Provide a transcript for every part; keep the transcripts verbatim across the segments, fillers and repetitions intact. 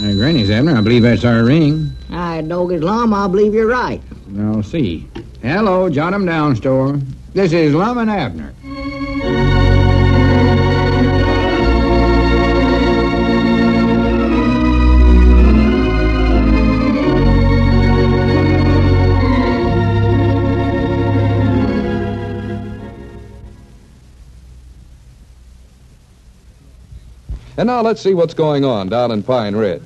Uh, Granny's, Abner, I believe that's our ring. I dog as Lum, I believe you're right. I'll see. Hello, Jot 'em Down store. This is Lum and Abner. And now let's see what's going on down in Pine Ridge.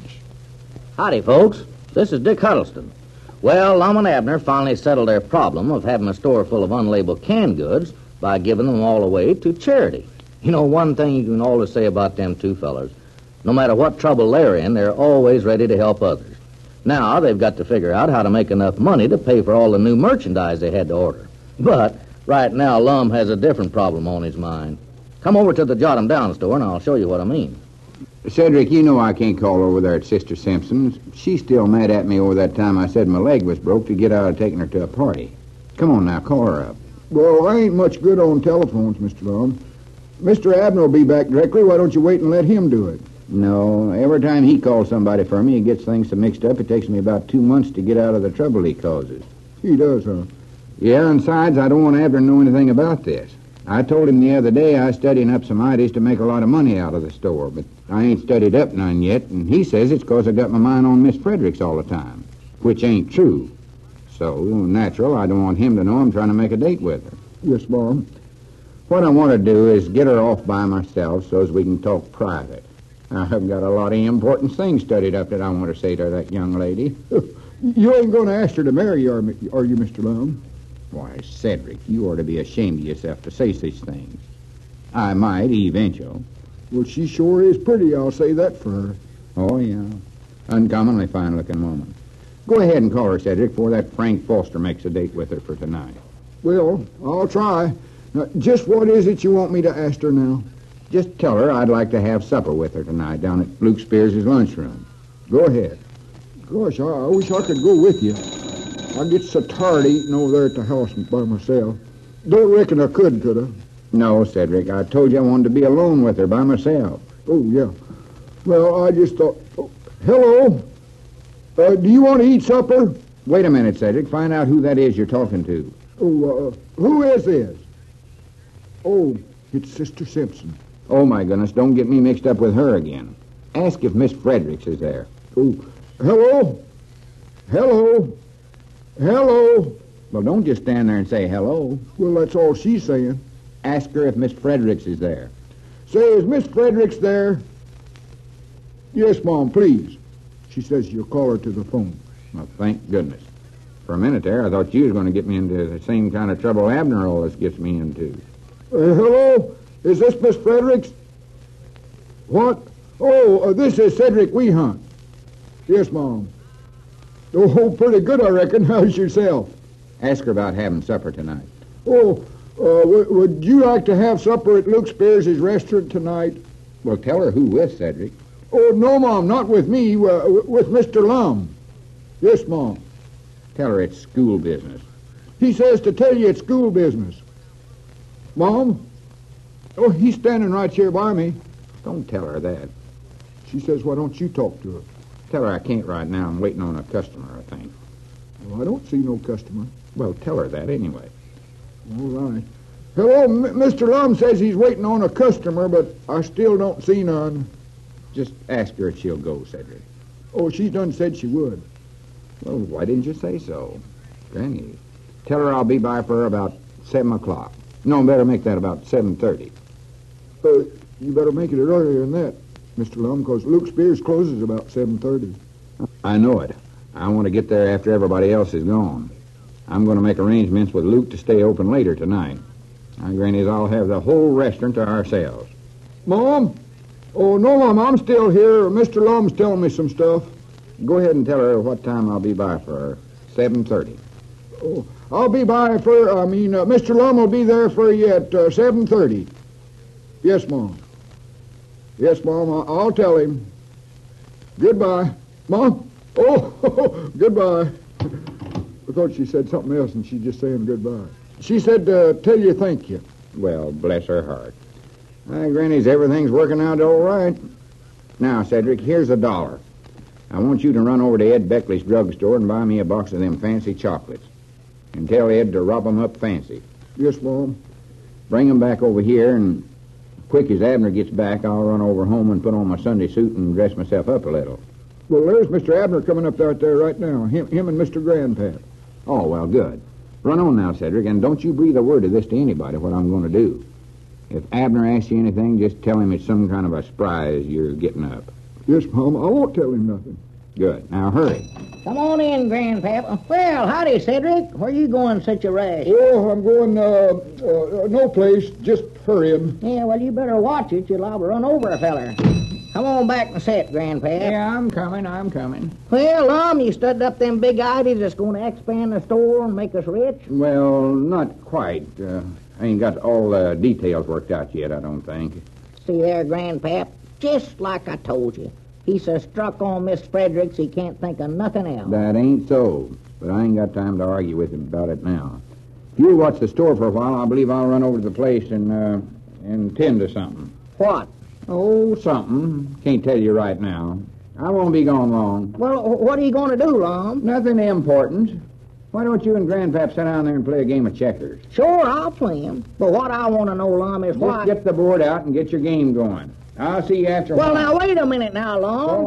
Howdy, folks. This is Dick Huddleston. Well, Lum and Abner finally settled their problem of having a store full of unlabeled canned goods by giving them all away to charity. You know, one thing you can always say about them two fellers, no matter what trouble they're in, they're always ready to help others. Now, they've got to figure out how to make enough money to pay for all the new merchandise they had to order. But right now, Lum has a different problem on his mind. Come over to the Jot 'em Down store, and I'll show you what I mean. Cedric, you know I can't call over there at Sister Simpson's. She's still mad at me over that time I said my leg was broke to get out of taking her to a party. Come on now, call her up. Well, I ain't much good on telephones, Mister Lum. Mister Abner will be back directly. Why don't you wait and let him do it? No, every time he calls somebody for me, he gets things so mixed up, it takes me about two months to get out of the trouble he causes. He does, huh? Yeah, and besides, I don't want Abner to know anything about this. I told him the other day I was studying up some ideas to make a lot of money out of the store, but I ain't studied up none yet, and he says it's 'cause I got my mind on Miss Fredericks all the time, which ain't true. So, natural, I don't want him to know I'm trying to make a date with her. Yes, Mom. What I want to do is get her off by myself so as we can talk private. I've got a lot of important things studied up that I want to say to that young lady. You ain't going to ask her to marry you, are you, Mister Lum? Why, Cedric, you ought to be ashamed of yourself to say such things. I might, eventually. Well, she sure is pretty, I'll say that for her. Oh, yeah. Uncommonly fine-looking woman. Go ahead and call her, Cedric, before that Frank Foster makes a date with her for tonight. Well, I'll try. Now, just what is it you want me to ask her now? Just tell her I'd like to have supper with her tonight down at Luke Spears' lunchroom. Go ahead. Gosh, I, I wish I could go with you. I get so tired of eating over there at the house by myself. Don't reckon I could, could I? No, Cedric. I told you I wanted to be alone with her by myself. Oh, yeah. Well, I just thought... Oh, hello? Uh, do you want to eat supper? Wait a minute, Cedric. Find out who that is you're talking to. Oh, uh, who is this? Oh, it's Sister Simpson. Oh, my goodness. Don't get me mixed up with her again. Ask if Miss Fredericks is there. Oh, hello? Hello? Hello? Well, don't just stand there and say hello. Well, that's all she's saying. Ask her if Miss Fredericks is there. Say, is Miss Fredericks there? Yes, Mom, please. She says you'll call her to the phone. Well, thank goodness. For a minute there, I thought you was going to get me into the same kind of trouble Abner always gets me into. Uh, hello? Is this Miss Fredericks? What? Oh, uh, this is Cedric Wehunt. Yes, Mom. Oh, pretty good, I reckon. How's yourself? Ask her about having supper tonight. Oh, uh, w- would you like to have supper at Luke Spears' restaurant tonight? Well, tell her who with, Cedric. Oh, no, Mom, not with me. Uh, w- with Mister Lum. Yes, Mom. Tell her it's school business. He says to tell you it's school business. Mom? Oh, he's standing right here by me. Don't tell her that. She says, why don't you talk to her? Tell her I can't right now. I'm waiting on a customer, I think. Well, I don't see no customer. Well, tell her that anyway. All right. Hello, M- Mister Lum says he's waiting on a customer, but I still don't see none. Just ask her if she'll go, Cedric. Oh, she done said she would. Well, why didn't you say so? Granny, tell her I'll be by for about seven o'clock. No, better make that about seven thirty. Uh, you better make it earlier than that, Mister Lum, because Luke Spears closes about seven thirty. I know it. I want to get there after everybody else is gone. I'm going to make arrangements with Luke to stay open later tonight. My grannies, I'll have the whole restaurant to ourselves. Mom? Oh, no, Mom, I'm still here. Mister Lum's telling me some stuff. Go ahead and tell her what time I'll be by for her. seven thirty. Oh, I'll be by for, I mean, uh, Mister Lum will be there for you at uh, seven thirty. Yes, Mom. Yes, Mom, I- I'll tell him. Goodbye. Mom? Oh, goodbye. I thought she said something else, and she's just saying goodbye. She said, uh, tell you thank you. Well, bless her heart. My grannies, everything's working out all right. Now, Cedric, here's a dollar. I want you to run over to Ed Beckley's drugstore and buy me a box of them fancy chocolates. And tell Ed to rub 'em up fancy. Yes, Mom. Bring 'em back over here, and quick as Abner gets back, I'll run over home and put on my Sunday suit and dress myself up a little. Well, there's Mister Abner coming up out there right now. Him, him and Mister Grandpap. Oh, well, good. Run on now, Cedric, and don't you breathe a word of this to anybody, what I'm going to do. If Abner asks you anything, just tell him it's some kind of a surprise you're getting up. Yes, Mom. I won't tell him nothing. Good. Now, hurry. Come on in, Grandpap. Well, howdy, Cedric. Where you going such a rush? Oh, I'm going, uh, uh, no place. Just hurrying. Yeah, well, you better watch it. You'll liable to run over a feller. Come on back and sit, Grandpap. Yeah, I'm coming, I'm coming. Well, Lum, you studied up them big ideas that's going to expand the store and make us rich? Well, not quite. Uh, I ain't got all the details worked out yet, I don't think. See there, Grandpap, just like I told you. He's so struck on Miss Fredericks he can't think of nothing else. That ain't so, but I ain't got time to argue with him about it now. If you'll watch the store for a while, I believe I'll run over to the place and, uh, and tend to something. What? Oh, something. Can't tell you right now. I won't be gone long. Well, what are you going to do, Lum? Nothing important. Why don't you and Grandpap sit down there and play a game of checkers? Sure, I'll play him. But what I want to know, Lum, is Just why... get the board out and get your game going. I'll see you after a Well, while. now, wait a minute now, Lum. So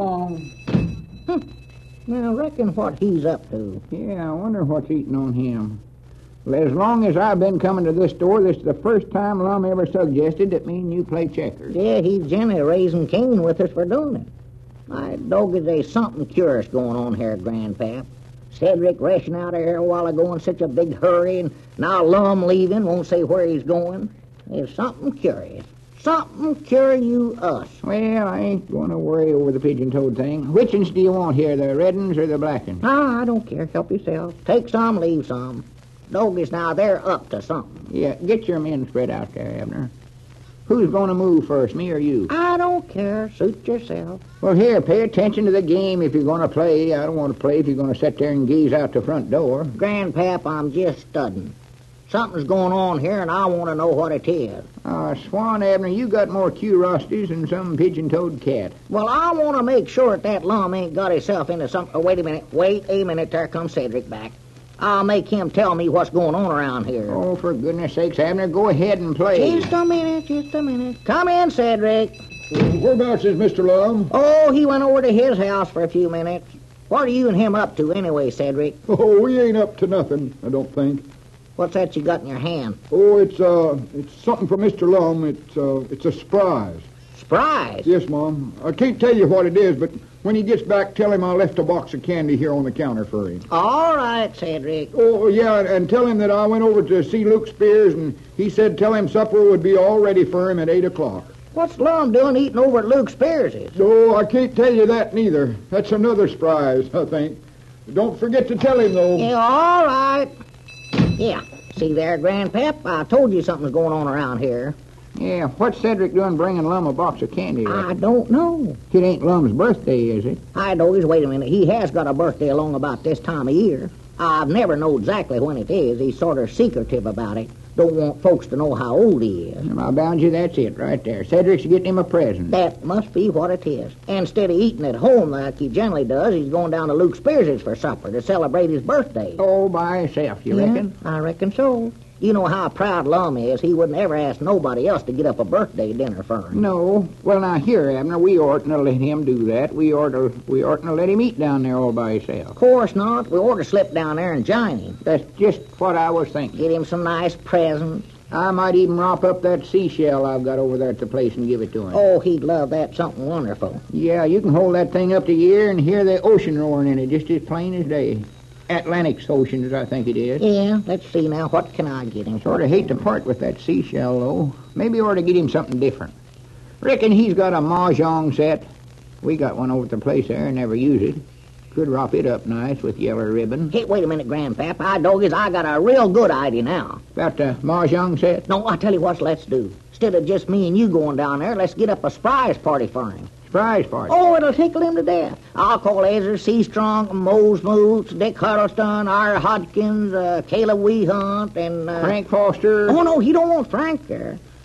long. Now, I reckon what he's up to. Yeah, I wonder what's eating on him. Well, as long as I've been coming to this store, this is the first time Lum ever suggested that me and you play checkers. Yeah, he's generally raising Cain with us for doing it. My dog, is there's something curious going on here, Grandpap. Cedric rushing out of here a while ago in such a big hurry, and now Lum leaving, won't say where he's going. There's something curious. Something curious. Well, I ain't going to worry over the pigeon-toed thing. Which ones do you want here, the red ones or the black ones? Ah, I don't care. Help yourself. Take some, leave some. Doggies, now, they're up to something. Yeah, get your men spread out there, Abner. Who's going to move first, me or you? I don't care. Suit yourself. Well, here, pay attention to the game if you're going to play. I don't want to play if you're going to sit there and gaze out the front door. Grandpap, I'm just studying. Something's going on here, and I want to know what it is. Uh, Swan, Abner, you got more curiosities than some pigeon-toed cat. Well, I want to make sure that that Lum ain't got himself into some... Oh, wait a minute. Wait a minute. There comes Cedric back. I'll make him tell me what's going on around here. Oh, for goodness sakes, Abner, go ahead and play. Just a minute, just a minute. Come in, Cedric. Whereabouts is Mister Lum? Oh, he went over to his house for a few minutes. What are you and him up to anyway, Cedric? Oh, we ain't up to nothing, I don't think. What's that you got in your hand? Oh, it's, uh, it's something for Mister Lum. It's, uh, it's a surprise. Surprise? Yes, Mom. I can't tell you what it is, but when he gets back, tell him I left a box of candy here on the counter for him. All right, Cedric. Oh, yeah, and tell him that I went over to see Luke Spears, and he said tell him supper would be all ready for him at eight o'clock. What's Lum doing eating over at Luke Spears's? Oh, I can't tell you that neither. That's another surprise, I think. Don't forget to tell him, though. Yeah, all right. Yeah. See there, Grandpap? I told you something's going on around here. Yeah, what's Cedric doing bringing Lum a box of candy? I don't know. It ain't Lum's birthday, is it? I know. Wait a minute. He has got a birthday along about this time of year. I've never known exactly when it is. He's sort of secretive about it. Don't want folks to know how old he is. Well, I bound you that's it right there. Cedric's getting him a present. That must be what it is. Instead of eating at home like he generally does, he's going down to Luke Spears's for supper to celebrate his birthday. Oh, by himself, you Yeah, reckon? I reckon so. You know how proud Lum is. He wouldn't ever ask nobody else to get up a birthday dinner for him. No. Well, now, here, Abner, we oughtn't to let him do that. We ought to, we oughtn't to let him eat down there all by himself. Of course not. We ought to slip down there and join him. That's just what I was thinking. Get him some nice presents. I might even romp up that seashell I've got over there at the place and give it to him. Oh, he'd love that. Something wonderful. Yeah, you can hold that thing up to your ear and hear the ocean roaring in it just as plain as day. Atlantic Oceans, I think it is. Yeah, let's see now. What can I get him? Sort of hate to part with that seashell, though. Maybe we ought to get him something different. Reckon he's got a mahjong set. We got one over at the place there and never use it. Could wrap it up nice with yellow ribbon. Hey, wait a minute, Grandpap. I doggies, I got a real good idea now. About the mahjong set? No, I tell you what, let's do. Instead of just me and you going down there, let's get up a surprise party for him. Surprise party. Oh, it'll tickle him to death. I'll call Ezra C. Strong, Mose Moots, Dick Huddleston, R. Hodkins, uh, Caleb Weehunt, and... Uh... Frank Foster. Oh, no, he don't want Frank there.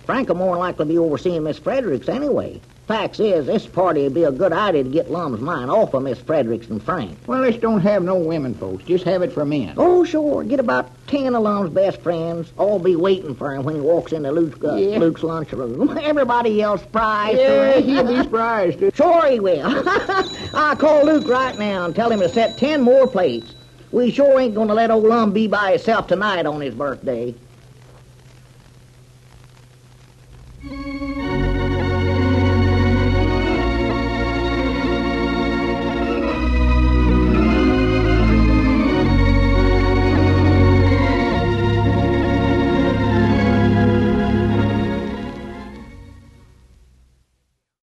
Frank'll more than likely be overseeing Miss Fredericks anyway. Facts is, this party would be a good idea to get Lum's mind off of Miss Fredericks and Frank. Well, let's don't have no women folks. Just have it for men. Oh, sure. Get about ten of Lum's best friends. All be waiting for him when he walks into Luke's, uh, Yeah. Luke's lunchroom. Everybody yells surprise. Yeah, to him. he'll be surprised. too. Sure he will. I'll call Luke right now and tell him to set ten more plates. We sure ain't going to let old Lum be by himself tonight on his birthday.